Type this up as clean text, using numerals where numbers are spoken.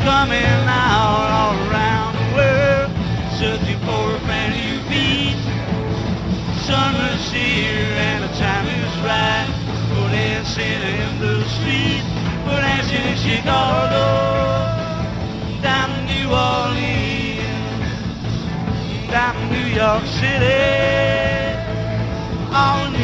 coming out all around the world, searching for a brand new beat. Summer's here and the time is right for dancing in the street, for dancing in Chicago, down to New Orleans, down to New York City, all